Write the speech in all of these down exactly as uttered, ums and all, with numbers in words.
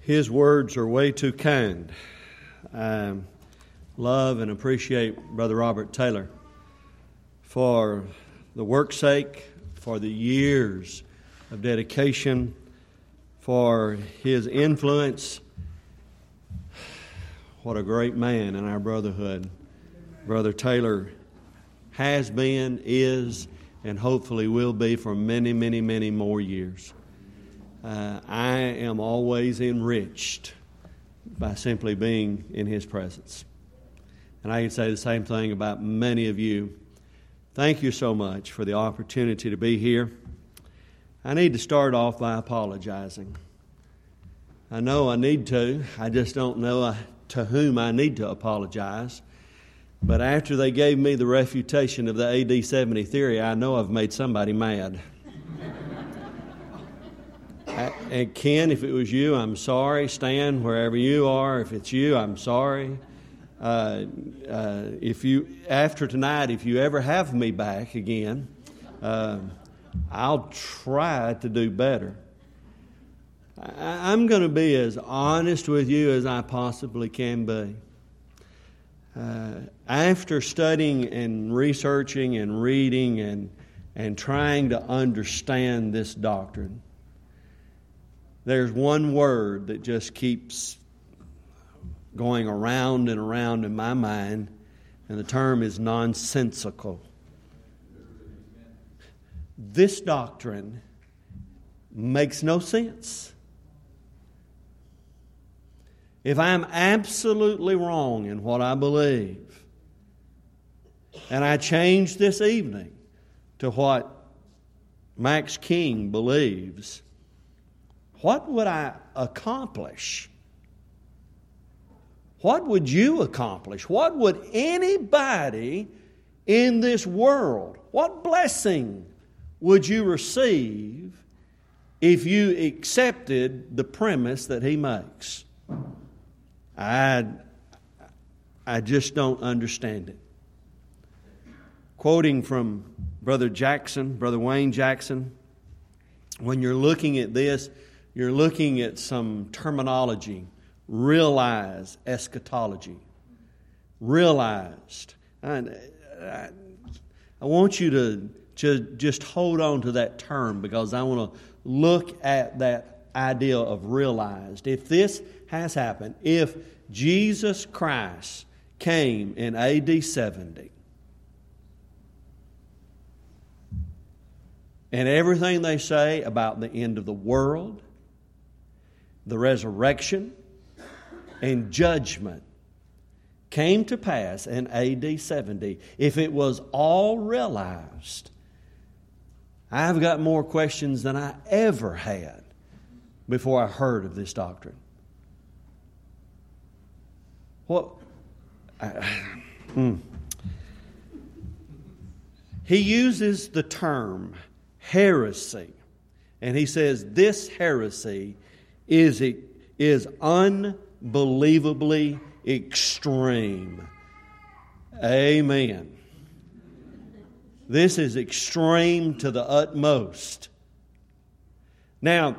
His words are way too kind. I love and appreciate Brother Robert Taylor for the work's sake, for the years of dedication, for his influence. What a great man in our brotherhood Brother Taylor has been, is, and hopefully will be for many, many, many more years. Uh, I am always enriched by simply being in his presence. And I can say the same thing about many of you. Thank you so much for the opportunity to be here. I need to start off by apologizing. I know I need to. I just don't know to whom I need to apologize. But after they gave me the refutation of the A D seventy theory, I know I've made somebody mad. And Ken, if it was you, I'm sorry. Stan, wherever you are, if it's you, I'm sorry. Uh, uh, if you after tonight, if you ever have me back again, uh, I'll try to do better. I, I'm going to be as honest with you as I possibly can be. Uh, after studying and researching and reading and and trying to understand this doctrine, there's one word that just keeps going around and around in my mind, and the term is nonsensical. This doctrine makes no sense. If I'm absolutely wrong in what I believe, and I change this evening to what Max King believes, what would I accomplish? What would you accomplish? What would anybody in this world, what blessing would you receive if you accepted the premise that he makes? I, I just don't understand it. Quoting from Brother Jackson, Brother Wayne Jackson, when you're looking at this, you're looking at some terminology. Realize eschatology. Realized. And I, I want you to, to just hold on to that term because I want to look at that idea of realized. If this has happened, if Jesus Christ came in A D seventy, and everything they say about the end of the world, the resurrection, and judgment came to pass in A D seventy, if it was all realized, I've got more questions than I ever had before I heard of this doctrine. What? I, mm. He uses the term heresy, and he says this heresy is, is unbelievably extreme. Amen. This is extreme to the utmost. Now,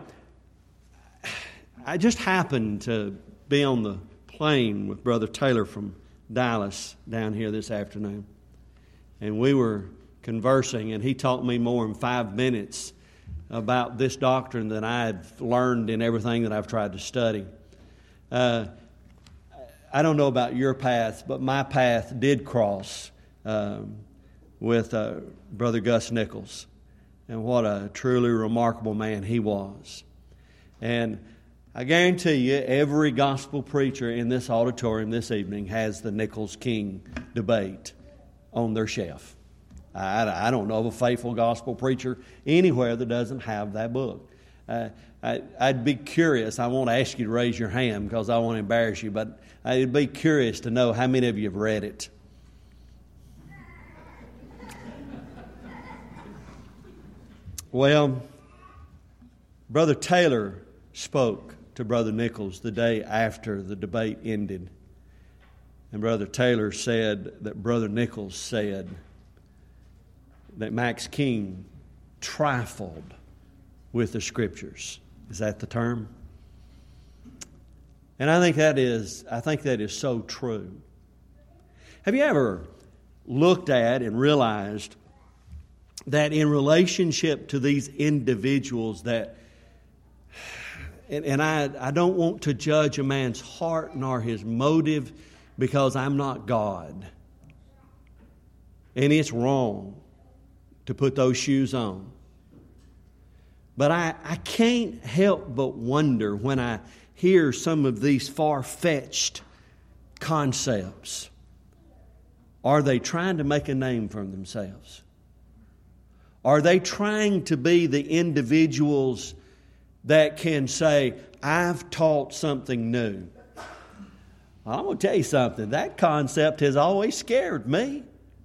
I just happened to be on the plane with Brother Taylor from Dallas down here this afternoon. And we were conversing, and he taught me more in five minutes about this doctrine than I had learned in everything that I've tried to study. Uh, I don't know about your path, but my path did cross um, with uh, Brother Gus Nichols. And what a truly remarkable man he was. And I guarantee you, every gospel preacher in this auditorium this evening has the Nichols-King debate on their shelf. I, I don't know of a faithful gospel preacher anywhere that doesn't have that book. Uh, I, I'd be curious. I won't ask you to raise your hand because I won't embarrass you, but I'd be curious to know how many of you have read it. Well, Brother Taylor spoke to Brother Nichols the day after the debate ended. And Brother Taylor said that Brother Nichols said that Max King trifled with the Scriptures. Is that the term? And I think that is, I think that is so true. Have you ever looked at and realized that in relationship to these individuals that, and, and I, I don't want to judge a man's heart nor his motive because I'm not God. And it's wrong to put those shoes on. But I, I can't help but wonder when I hear some of these far-fetched concepts. Are they trying to make a name for themselves? Are they trying to be the individuals that can say, I've taught something new? I'm going to tell you something. That concept has always scared me.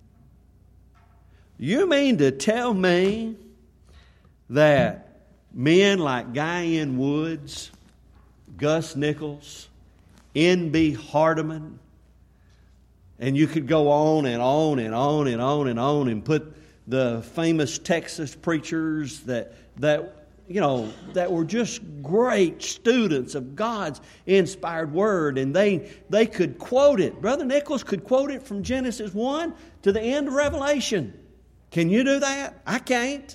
You mean to tell me that men like Guy N. Woods, Gus Nichols, N B Hardeman, and you could go on and on and on and on and on and put the famous Texas preachers that that you know that were just great students of God's inspired word, and they they could quote it. Brother Nichols could quote it from Genesis one to the end of Revelation. Can you do that? I can't.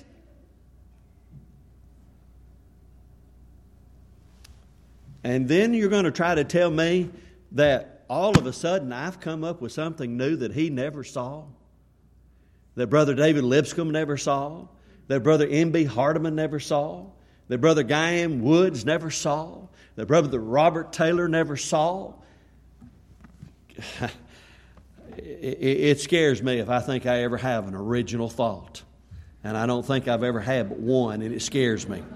And then you're going to try to tell me that all of a sudden I've come up with something new that he never saw, that Brother David Lipscomb never saw, that Brother N B Hardeman never saw, that Brother Guy M. Woods never saw, that Brother Robert Taylor never saw. It scares me if I think I ever have an original thought. And I don't think I've ever had but one, and it scares me.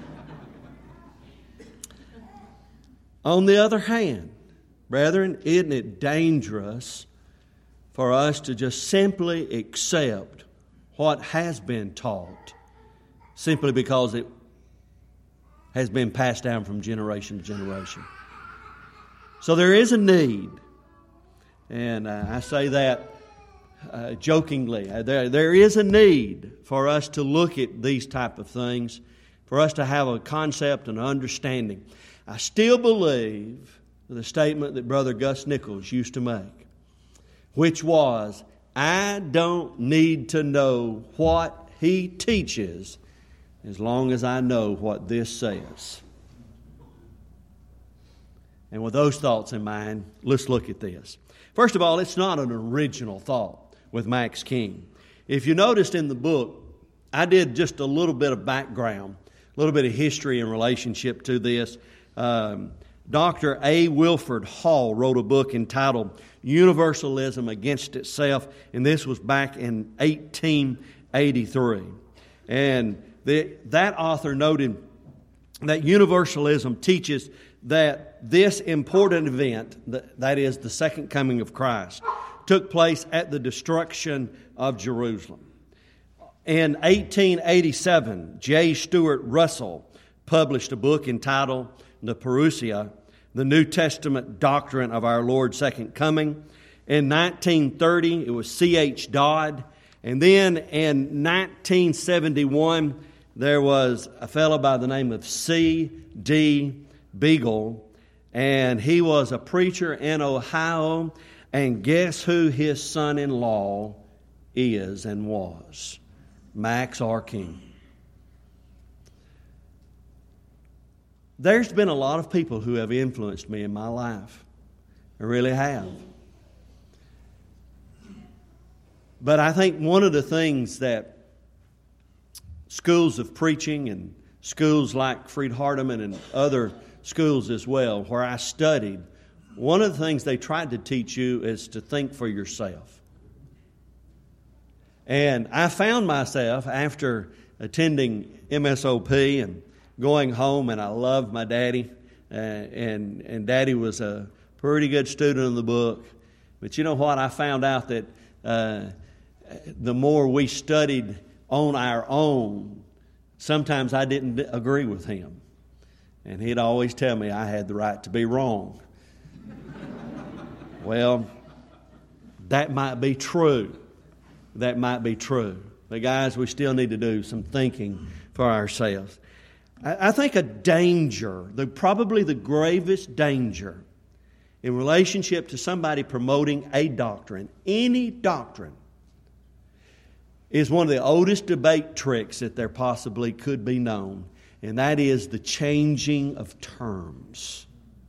On the other hand, brethren, isn't it dangerous for us to just simply accept what has been taught simply because it has been passed down from generation to generation? So there is a need, and uh, I say that uh, jokingly. Uh, there, there is a need for us to look at these type of things, for us to have a concept and understanding. I still believe the statement that Brother Gus Nichols used to make, which was, I don't need to know what he teaches as long as I know what this says. And with those thoughts in mind, let's look at this. First of all, it's not an original thought with Max King. If you noticed in the book, I did just a little bit of background, a little bit of history in relationship to this. Um, Doctor A. Wilford Hall wrote a book entitled Universalism Against Itself, and this was back in eighteen eighty-three. And the, that author noted that universalism teaches that this important event, that is the second coming of Christ, took place at the destruction of Jerusalem. In eighteen eighty-seven, J. Stuart Russell published a book entitled The Parousia, the New Testament Doctrine of Our Lord's Second Coming. In nineteen thirty, it was C H Dodd. And then in nineteen seventy-one, there was a fellow by the name of C D Beagle, and he was a preacher in Ohio. And guess who his son-in-law is and was? Max R. King. There's been a lot of people who have influenced me in my life. I really have. But I think one of the things that schools of preaching and schools like Freed Hardeman and other schools as well, where I studied, one of the things they tried to teach you is to think for yourself. And I found myself, after attending M S O P and going home, and I loved my daddy, uh, and and daddy was a pretty good student of the book. But you know what? I found out that uh, the more we studied on our own, sometimes I didn't agree with him. And he'd always tell me I had the right to be wrong. Well, that might be true. That might be true. But guys, we still need to do some thinking for ourselves. I think a danger, the, probably the gravest danger in relationship to somebody promoting a doctrine, any doctrine, is one of the oldest debate tricks that there possibly could be known, and that is the changing of terms.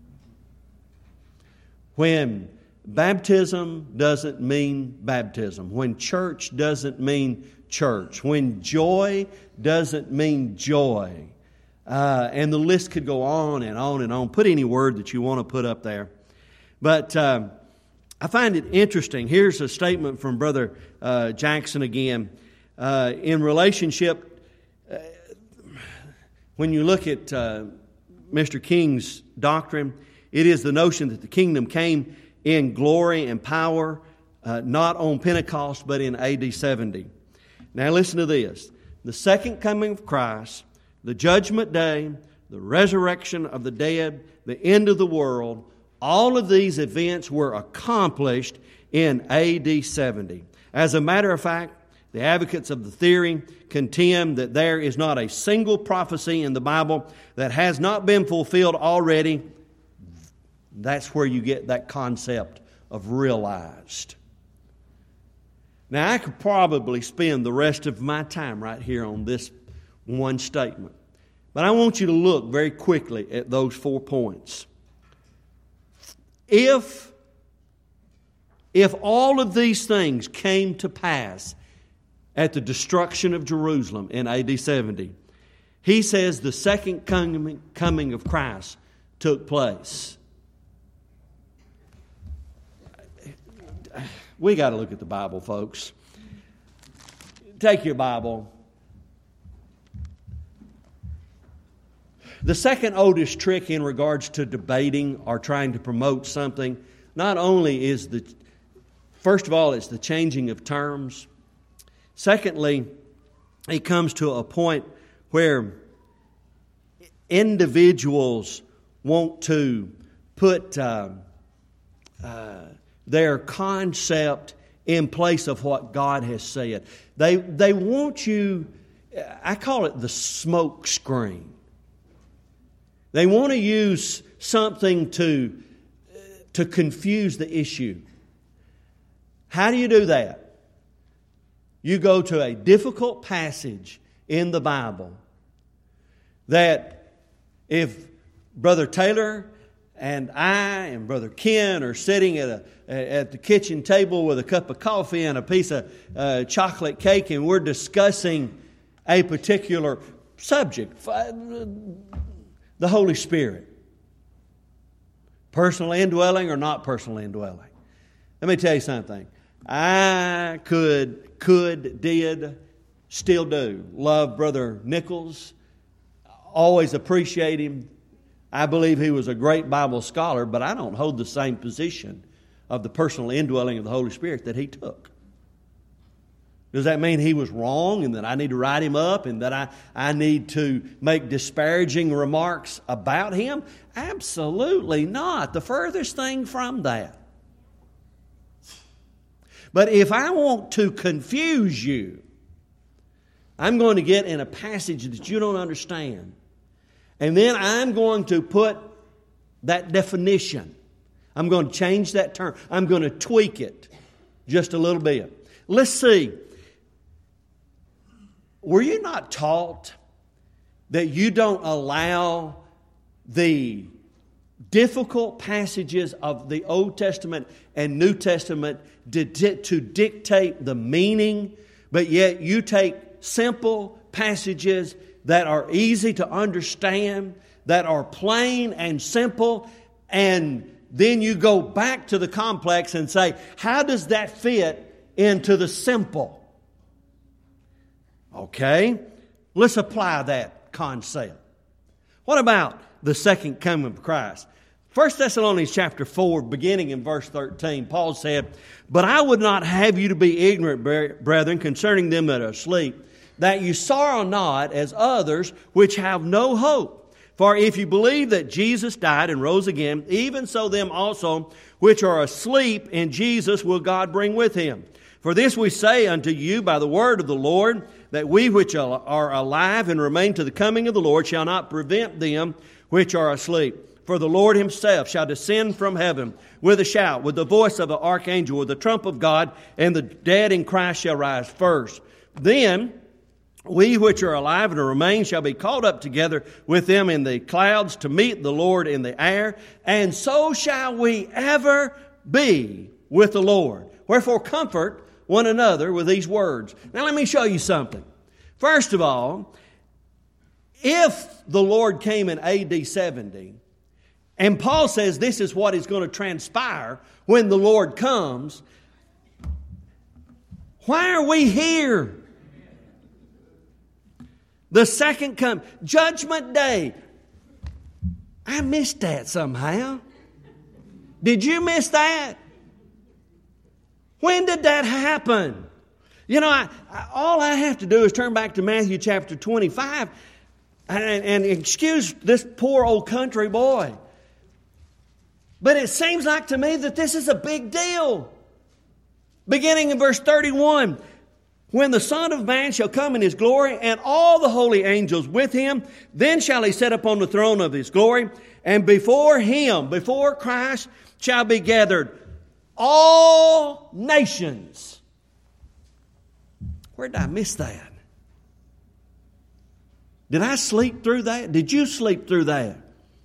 When baptism doesn't mean baptism, when church doesn't mean church, when joy doesn't mean joy, uh, and the list could go on and on and on. Put any word that you want to put up there. But uh, I find it interesting. Here's a statement from Brother uh, Jackson again. Uh, in relationship, uh, when you look at uh, Mister King's doctrine, it is the notion that the kingdom came in glory and power, uh, not on Pentecost, but in A D seventy. Now listen to this. The second coming of Christ, the judgment day, the resurrection of the dead, the end of the world, all of these events were accomplished in A D seventy. As a matter of fact, the advocates of the theory contend that there is not a single prophecy in the Bible that has not been fulfilled already. That's where you get that concept of realized. Now, I could probably spend the rest of my time right here on this one statement. But I want you to look very quickly at those four points. If, if all of these things came to pass at the destruction of Jerusalem in A D seventy, he says the second coming, coming of Christ took place. We got to look at the Bible, folks. Take your Bible. The second oldest trick in regards to debating or trying to promote something, not only is the, first of all, it's the changing of terms. Secondly, it comes to a point where individuals want to put uh, uh, their concept in place of what God has said. They they want you, I call it the smoke screen. They want to use something to, to confuse the issue. How do you do that? You go to a difficult passage in the Bible that if Brother Taylor and I and Brother Ken are sitting at a at the kitchen table with a cup of coffee and a piece of uh, chocolate cake, and we're discussing a particular subject, the Holy Spirit, personal indwelling or not personal indwelling. Let me tell you something. I could, could, did, still do love Brother Nichols. Always appreciate him. I believe he was a great Bible scholar, but I don't hold the same position of the personal indwelling of the Holy Spirit that he took. Does that mean he was wrong and that I need to write him up and that I, I need to make disparaging remarks about him? Absolutely not. The furthest thing from that. But if I want to confuse you, I'm going to get in a passage that you don't understand. And then I'm going to put that definition. I'm going to change that term. I'm going to tweak it just a little bit. Let's see. Were you not taught that you don't allow the difficult passages of the Old Testament and New Testament to, to dictate the meaning, but yet you take simple passages that are easy to understand, that are plain and simple, and then you go back to the complex and say, how does that fit into the simple? Okay, let's apply that concept. What about the second coming of Christ? First Thessalonians chapter four, beginning in verse thirteen, Paul said, "But I would not have you to be ignorant, brethren, concerning them that are asleep, that you sorrow not as others which have no hope. For if you believe that Jesus died and rose again, even so them also which are asleep in Jesus will God bring with him. For this we say unto you by the word of the Lord, that we which are alive and remain to the coming of the Lord shall not prevent them which are asleep. For the Lord himself shall descend from heaven with a shout, with the voice of an archangel, with the trump of God, and the dead in Christ shall rise first. Then we which are alive and remain shall be caught up together with them in the clouds to meet the Lord in the air, and so shall we ever be with the Lord. Wherefore comfort one another with these words. Now let me show you something. First of all, if the Lord came in A D seventy, and Paul says this is what is going to transpire when the Lord comes, why are we here? The second come, Judgment Day. I missed that somehow. Did you miss that? When did that happen? You know, I, I, all I have to do is turn back to Matthew chapter twenty-five and, and excuse this poor old country boy. But it seems like to me that this is a big deal. Beginning in verse thirty-one, when the Son of Man shall come in his glory, and all the holy angels with him, then shall he sit upon the throne of his glory, and before him, before Christ, shall be gathered all nations. Where did I miss that? Did I sleep through that? Did you sleep through that?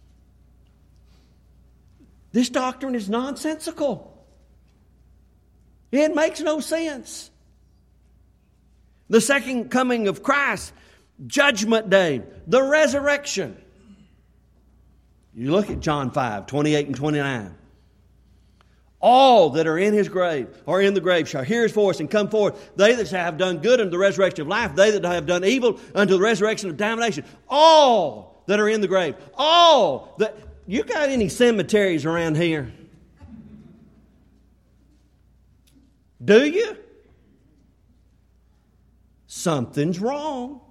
This doctrine is nonsensical. It makes no sense. The second coming of Christ, Judgment Day, the resurrection. You look at John five, twenty-eight and twenty-nine. All that are in his grave, or in the grave, shall hear his voice and come forth. They that have done good unto the resurrection of life, they that have done evil unto the resurrection of damnation. All that are in the grave. All that. You got any cemeteries around here? Do you? Something's wrong.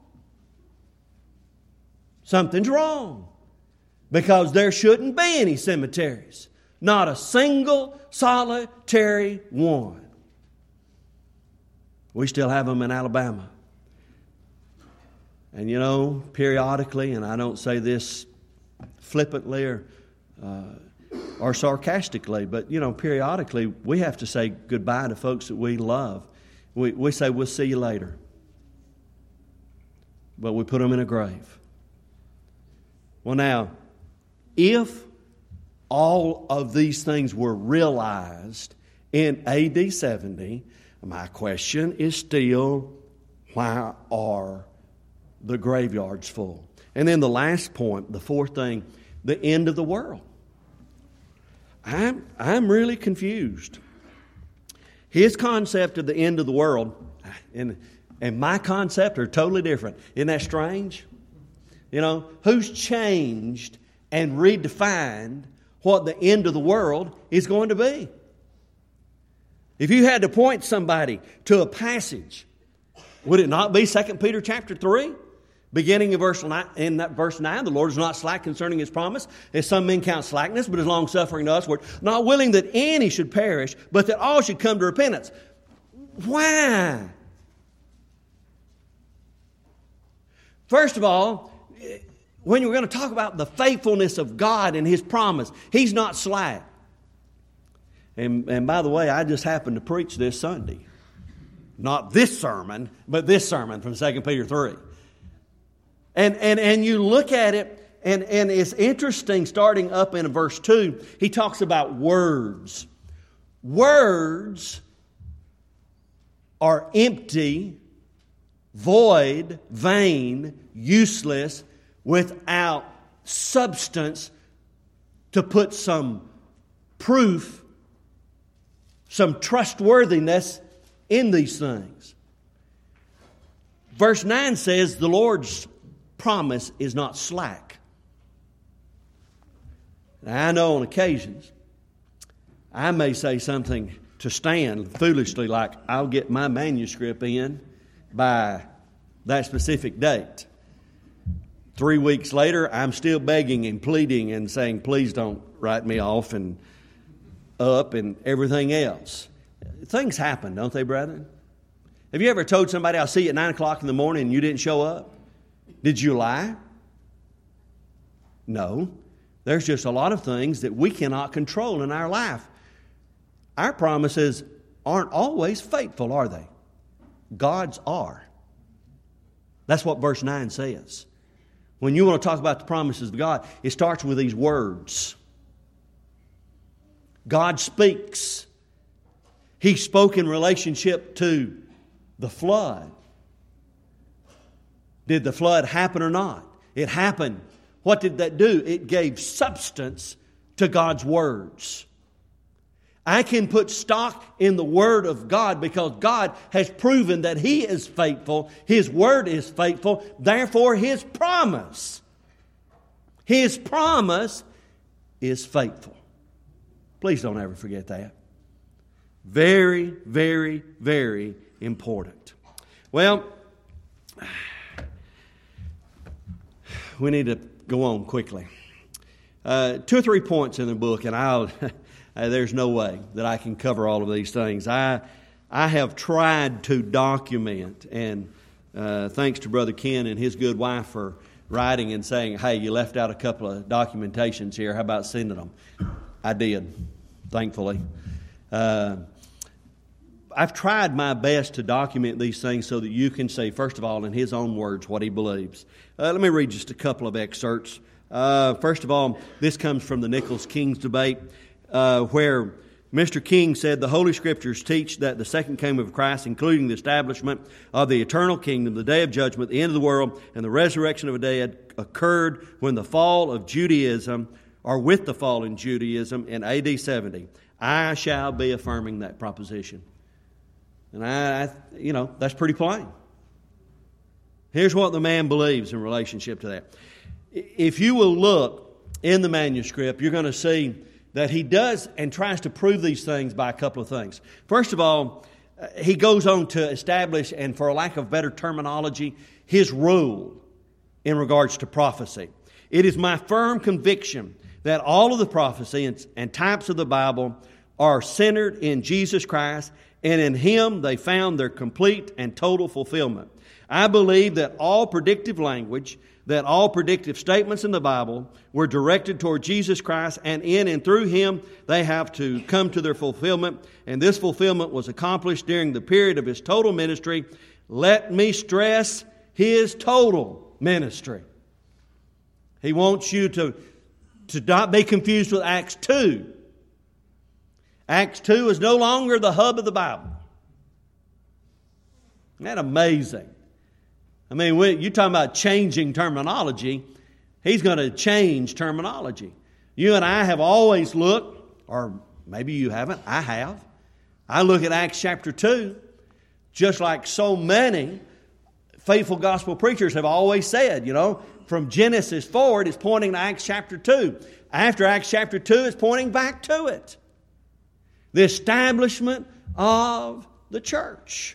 Something's wrong. Because there shouldn't be any cemeteries. Not a single solitary one. We still have them in Alabama. And you know, periodically, and I don't say this flippantly or, uh, or sarcastically, but you know, periodically we have to say goodbye to folks that we love. We, we say, we'll see you later. But we put them in a grave. Well now, if all of these things were realized in A D seventy, my question is still, why are the graveyards full? And then the last point, the fourth thing, the end of the world. I'm, I'm really confused. His concept of the end of the world and, and my concept are totally different. Isn't that strange? You know, who's changed and redefined what the end of the world is going to be? If you had to point somebody to a passage, would it not be Second Peter chapter three? Beginning in verse nine, in that verse nine, the Lord is not slack concerning his promise, as some men count slackness, but is long suffering to usward, not willing that any should perish, but that all should come to repentance. Why? First of all, when you're going to talk about the faithfulness of God and his promise, he's not slack. And, and by the way, I just happened to preach this Sunday. Not this sermon, but this sermon from Second Peter three. And, and, and you look at it, and, and it's interesting, starting up in verse two, he talks about words. Words are empty, void, vain, useless, without substance to put some proof, some trustworthiness in these things. Verse nine says the Lord's promise is not slack. Now, I know on occasions I may say something to Stan foolishly like, I'll get my manuscript in by that specific date. Three weeks later, I'm still begging and pleading and saying, please don't write me off and up and everything else. Things happen, don't they, brethren? Have you ever told somebody, I'll see you at nine o'clock in the morning, and you didn't show up? Did you lie? No. There's just a lot of things that we cannot control in our life. Our promises aren't always faithful, are they? God's are. That's what verse nine says. When you want to talk about the promises of God, it starts with these words. God speaks. He spoke in relationship to the flood. Did the flood happen or not? It happened. What did that do? It gave substance to God's words. I can put stock in the Word of God because God has proven that He is faithful. His Word is faithful. Therefore, His promise, His promise is faithful. Please don't ever forget that. Very, very, very important. Well, we need to go on quickly. Uh, two or three points in the book, and I'll... Uh, there's no way that I can cover all of these things. I I have tried to document, and uh, thanks to Brother Ken and his good wife for writing and saying, hey, you left out a couple of documentations here. How about sending them? I did, thankfully. Uh, I've tried my best to document these things so that you can see, first of all, in his own words, what he believes. Uh, let me read just a couple of excerpts. Uh, first of all, this comes from the Nichols-King's debate. Uh, where Mister King said the Holy Scriptures teach that the second coming of Christ, including the establishment of the eternal kingdom, the day of judgment, the end of the world, and the resurrection of the dead occurred when the fall of Judaism, or with the fall in Judaism in A D seventy. I shall be affirming that proposition. And I, I you know, that's pretty plain. Here's what the man believes in relationship to that. If you will look in the manuscript, you're going to see that he does and tries to prove these things by a couple of things. First of all, he goes on to establish, and for a lack of better terminology, his rule in regards to prophecy. It is my firm conviction that all of the prophecy and, and types of the Bible are centered in Jesus Christ, and in Him they found their complete and total fulfillment. I believe that all predictive language, that all predictive statements in the Bible were directed toward Jesus Christ, and in and through Him they have to come to their fulfillment, and this fulfillment was accomplished during the period of His total ministry. Let me stress His total ministry. He wants you to, to not be confused with Acts two. Acts two is no longer the hub of the Bible. Isn't that amazing? I mean, you're talking about changing terminology. He's going to change terminology. You and I have always looked, or maybe you haven't, I have. I look at Acts chapter two, just like so many faithful gospel preachers have always said, you know, from Genesis forward, it's pointing to Acts chapter two. After Acts chapter two, it's pointing back to it. The establishment of the church.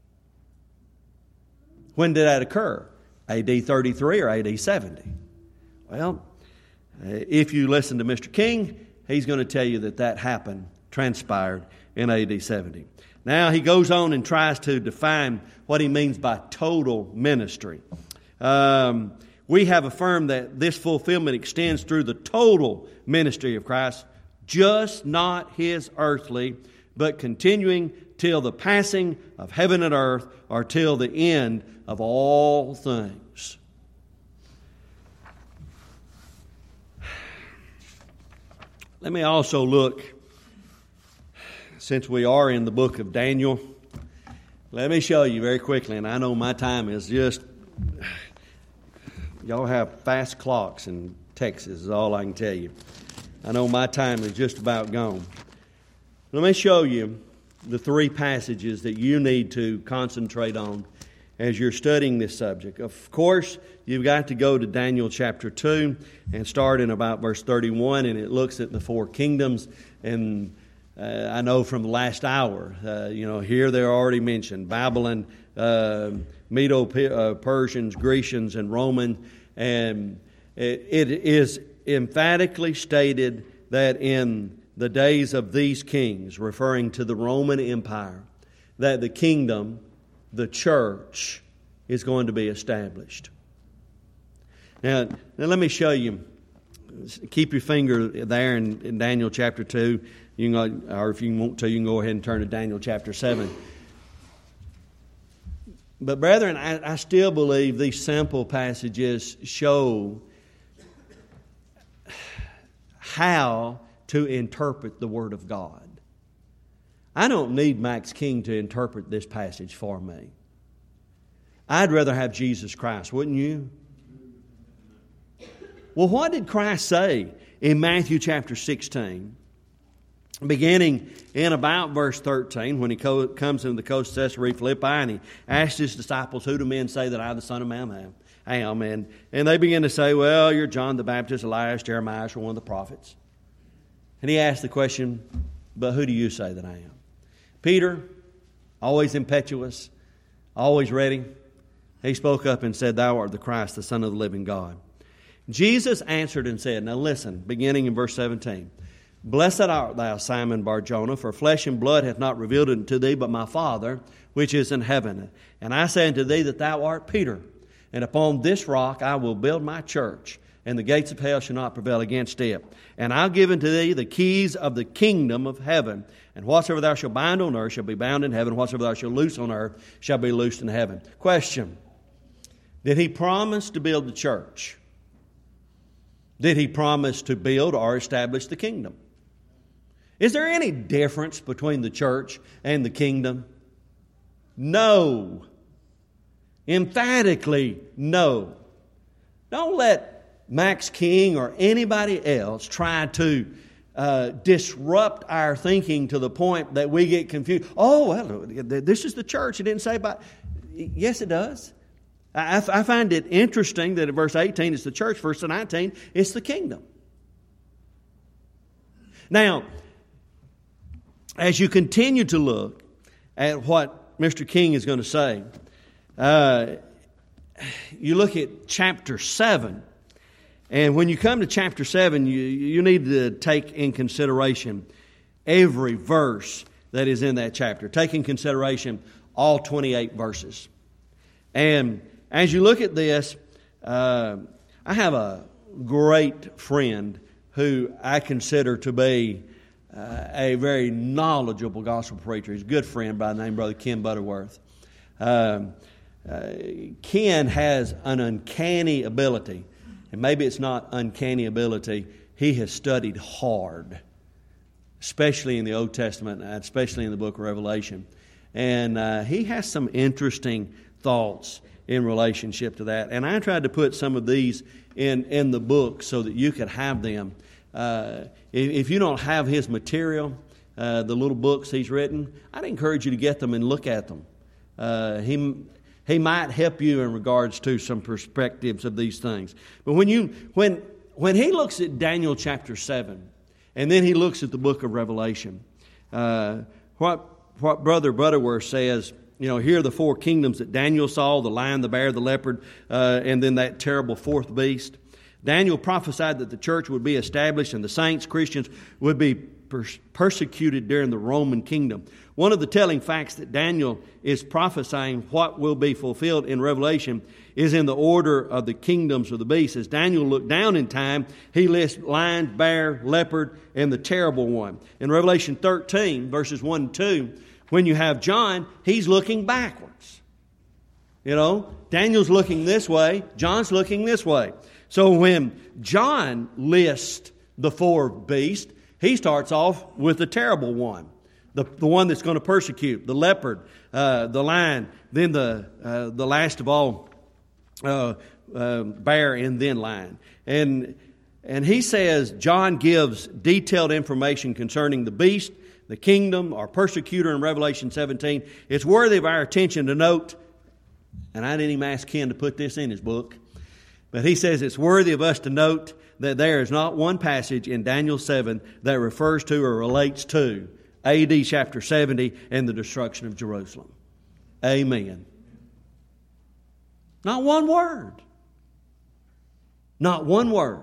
When did that occur? A D thirty-three or A D seventy? Well, if you listen to Mister King, he's going to tell you that that happened, transpired in A D seventy. Now he goes on and tries to define what he means by total ministry. Um, we have affirmed that this fulfillment extends through the total ministry of Christ, just not His earthly, but continuing till the passing of heaven and earth, or till the end of all things. Let me also look, since we are in the book of Daniel, let me show you very quickly, and I know my time is just, y'all have fast clocks in Texas is all I can tell you. I know my time is just about gone. Let me show you the three passages that you need to concentrate on as you're studying this subject. Of course, you've got to go to Daniel chapter two and start in about verse thirty-one, and it looks at the four kingdoms. And uh, I know from the last hour, uh, you know, here they're already mentioned: Babylon, uh, Medo-Persians, Grecians, and Roman. And it, it is emphatically stated that in the days of these kings, referring to the Roman Empire, that the kingdom the church is going to be established. Now, now let me show you. Keep your finger there in, in Daniel chapter two. You can, go, or if you want to, you can go ahead and turn to Daniel chapter seven. But brethren, I, I still believe these simple passages show how to interpret the Word of God. I don't need Max King to interpret this passage for me. I'd rather have Jesus Christ, wouldn't you? Well, what did Christ say in Matthew chapter sixteen? Beginning in about verse thirteen, when he co- comes into the coast of Caesarea Philippi, and he asked his disciples, "Who do men say that I, the Son of Man, am?" am? And, and they begin to say, "Well, you're John the Baptist, Elias, Jeremiah, or one of the prophets." And he asked the question, "But who do you say that I am?" Peter, always impetuous, always ready, he spoke up and said, "Thou art the Christ, the Son of the living God." Jesus answered and said, now listen, beginning in verse seventeen, "Blessed art thou, Simon Bar-Jonah, for flesh and blood hath not revealed it unto thee, but my Father which is in heaven. And I say unto thee that thou art Peter, and upon this rock I will build my church, and the gates of hell shall not prevail against it. And I'll give unto thee the keys of the kingdom of heaven. And whatsoever thou shalt bind on earth shall be bound in heaven. Whatsoever thou shalt loose on earth shall be loosed in heaven." Question: did he promise to build the church? Did he promise to build or establish the kingdom? Is there any difference between the church and the kingdom? No. Emphatically no. Don't let Max King or anybody else try to uh, disrupt our thinking to the point that we get confused. Oh, well, this is the church. It didn't say about... Yes, it does. I, I find it interesting that in verse eighteen it's the church, verse nineteen it's the kingdom. Now, as you continue to look at what Mister King is going to say, uh, you look at chapter seven, and when you come to chapter seven, you, you need to take in consideration every verse that is in that chapter. Take in consideration all twenty-eight verses. And as you look at this, uh, I have a great friend who I consider to be uh, a very knowledgeable gospel preacher. He's a good friend by the name of Brother Ken Butterworth. Um, uh, Ken has an uncanny ability, and maybe it's not uncanny ability. He has studied hard, especially in the Old Testament, and especially in the book of Revelation. And uh, he has some interesting thoughts in relationship to that. And I tried to put some of these in, in the book so that you could have them. Uh, if, if you don't have his material, uh, the little books he's written, I'd encourage you to get them and look at them. Uh, he, he might help you in regards to some perspectives of these things. But when you when when he looks at Daniel chapter seven, and then he looks at the book of Revelation, uh, what what Brother Butterworth says, you know, here are the four kingdoms that Daniel saw, the lion, the bear, the leopard, uh, and then that terrible fourth beast. Daniel prophesied that the church would be established and the saints, Christians, would be per- persecuted during the Roman kingdom. One of the telling facts that Daniel is prophesying what will be fulfilled in Revelation is in the order of the kingdoms of the beast. As Daniel looked down in time, he lists lion, bear, leopard, and the terrible one. In Revelation thirteen, verses one and two, when you have John, he's looking backwards. You know, Daniel's looking this way, John's looking this way. So when John lists the four beasts, he starts off with the terrible one, the, the one that's going to persecute, the leopard, uh, the lion, then the uh, the last of all, uh, uh, bear, and then lion. And and he says John gives detailed information concerning the beast, the kingdom, or persecutor in Revelation seventeen. It's worthy of our attention to note, and I didn't even ask Ken to put this in his book, but he says it's worthy of us to note that there is not one passage in Daniel seven that refers to or relates to A D chapter seventy and the destruction of Jerusalem. Amen. Not one word. Not one word.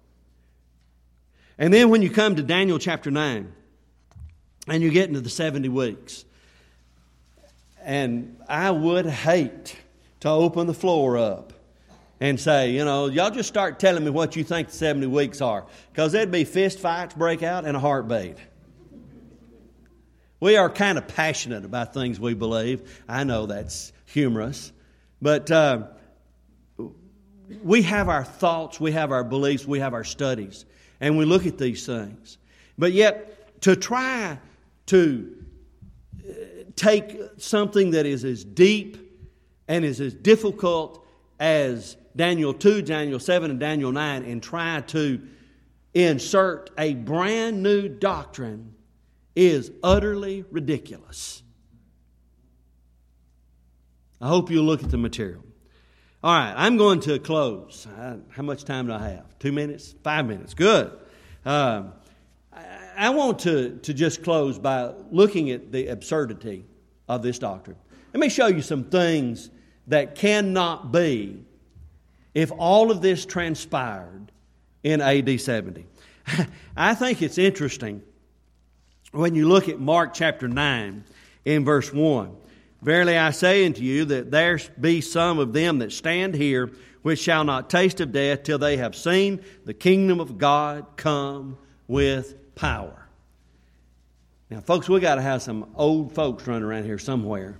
And then when you come to Daniel chapter nine, and you get into the seventy weeks, and I would hate to open the floor up and say, you know, y'all just start telling me what you think the seventy weeks are. Because there'd be fist fights break out in a heartbeat. We are kind of passionate about things we believe. I know that's humorous. But uh, we have our thoughts, we have our beliefs, we have our studies. And we look at these things. But yet, to try to take something that is as deep and is as difficult as Daniel two, Daniel seven, and Daniel nine, and try to insert a brand new doctrine is utterly ridiculous. I hope you'll look at the material. All right, I'm going to close. I, how much time do I have? Two minutes? Five minutes? Good. Uh, I, I want to, to just close by looking at the absurdity of this doctrine. Let me show you some things that cannot be if all of this transpired in A D seventy. I think it's interesting when you look at Mark chapter nine in verse one. Verily I say unto you that there be some of them that stand here which shall not taste of death till they have seen the kingdom of God come with power. Now, folks, we got to have some old folks running around here somewhere.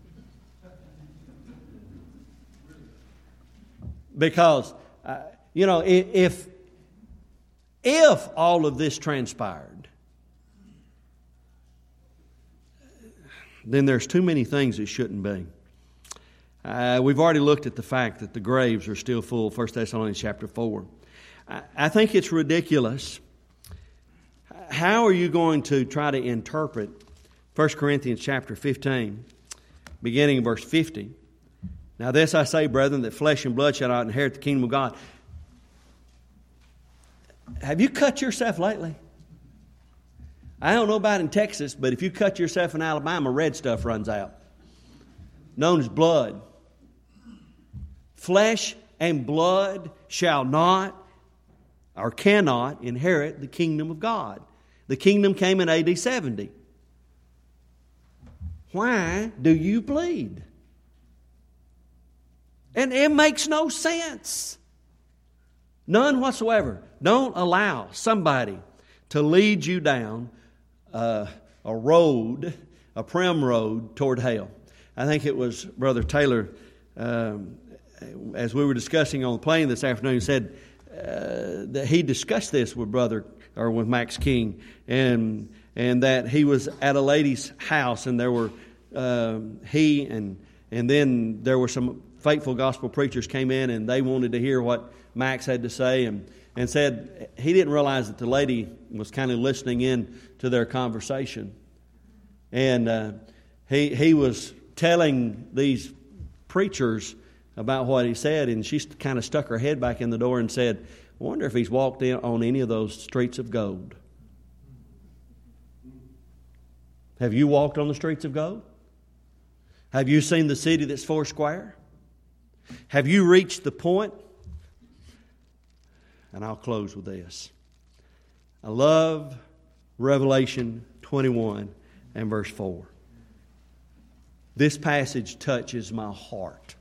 Because, uh, you know, if, if all of this transpired, then there's too many things it shouldn't be. Uh, we've already looked at the fact that the graves are still full, First Thessalonians chapter four. I, I think it's ridiculous. How are you going to try to interpret First Corinthians chapter fifteen, beginning in verse fifty? Now this I say, brethren, that flesh and blood shall not inherit the kingdom of God. Have you cut yourself lately? I don't know about in Texas, but if you cut yourself in Alabama, red stuff runs out, known as blood. Flesh and blood shall not or cannot inherit the kingdom of God. The kingdom came in A D seventy. Why do you bleed? And it makes no sense. None whatsoever. Don't allow somebody to lead you down uh, a road, a prim road toward hell. I think it was Brother Taylor, um, as we were discussing on the plane this afternoon, said uh, that he discussed this with Brother or with Max King, and and that he was at a lady's house, and there were um, he and and then there were some faithful gospel preachers came in, and they wanted to hear what Max had to say, and, and said he didn't realize that the lady was kind of listening in to their conversation. And uh, he he was telling these preachers about what he said, and she kind of stuck her head back in the door and said, I wonder if he's walked in on any of those streets of gold. Have you walked on the streets of gold? Have you seen the city that's four square? Have you reached the point? And I'll close with this. I love Revelation twenty-one and verse four. This passage touches my heart.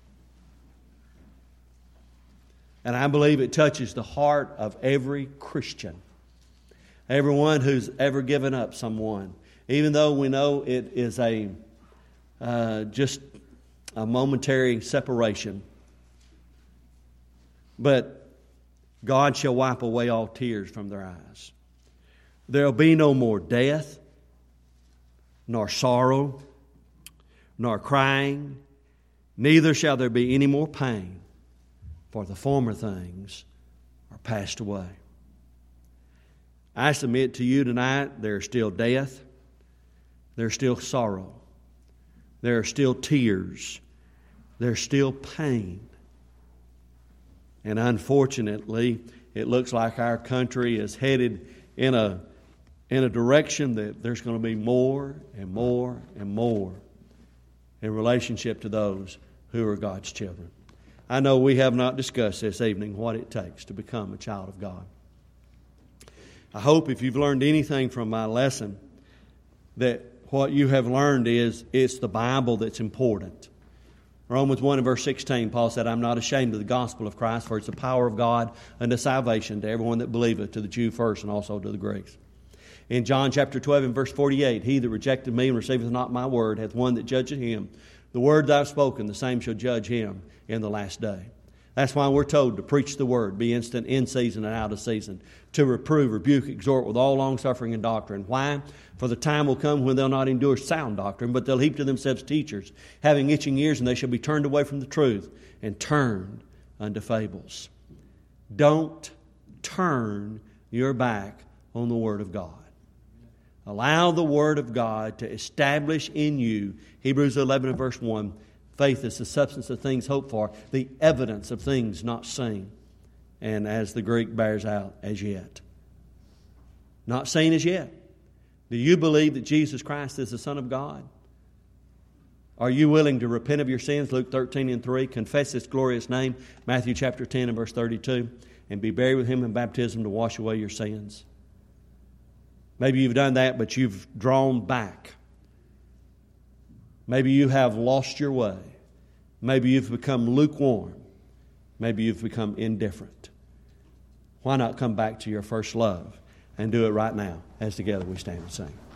And I believe it touches the heart of every Christian. Everyone who's ever given up someone. Even though we know it is a uh, just a momentary separation. But God shall wipe away all tears from their eyes. There will be no more death, nor sorrow, nor crying, neither shall there be any more pain, for the former things are passed away. I submit to you tonight, there is still death, there's still sorrow, there are still tears, there's still pain. And unfortunately, it looks like our country is headed in a in a direction that there's going to be more and more and more in relationship to those who are God's children. I know we have not discussed this evening what it takes to become a child of God. I hope if you've learned anything from my lesson, that what you have learned is it's the Bible that's important. Romans one and verse sixteen, Paul said, I'm not ashamed of the gospel of Christ, for it's the power of God unto salvation to everyone that believeth, to the Jew first and also to the Greeks. In John chapter twelve and verse forty-eight, he that rejected me and receiveth not my word hath one that judgeth him. The word that I have spoken, the same shall judge him in the last day. That's why we're told to preach the word, be instant in season and out of season, to reprove, rebuke, exhort with all longsuffering and doctrine. Why? For the time will come when they'll not endure sound doctrine, but they'll heap to themselves teachers, having itching ears, and they shall be turned away from the truth and turned unto fables. Don't turn your back on the Word of God. Allow the Word of God to establish in you, Hebrews eleven and verse one, faith is the substance of things hoped for, the evidence of things not seen. And as the Greek bears out, as yet. Not seen as yet. Do you believe that Jesus Christ is the Son of God? Are you willing to repent of your sins, Luke thirteen and three, confess His glorious name, Matthew chapter ten and verse thirty-two, and be buried with Him in baptism to wash away your sins? Maybe you've done that, but you've drawn back. Maybe you have lost your way. Maybe you've become lukewarm. Maybe you've become indifferent. Why not come back to your first love and do it right now as together we stand and sing?